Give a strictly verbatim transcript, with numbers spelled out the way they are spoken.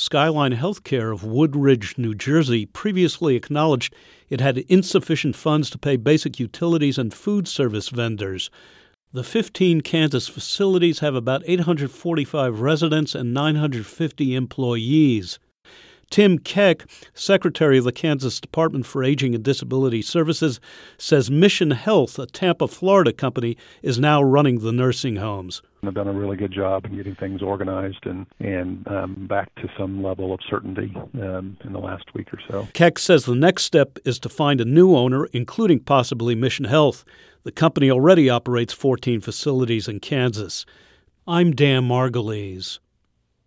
Skyline Healthcare of Woodridge, New Jersey, previously acknowledged it had insufficient funds to pay basic utilities and food service vendors. The fifteen Kansas facilities have about eight hundred forty-five residents and nine hundred fifty employees. Tim Keck, Secretary of the Kansas Department for Aging and Disability Services, says Mission Health, a Tampa, Florida company, is now running the nursing homes. They've done a really good job in getting things organized and, and um, back to some level of certainty um, in the last week or so. Keck says the next step is to find a new owner, including possibly Mission Health. The company already operates fourteen facilities in Kansas. I'm Dan Margulies.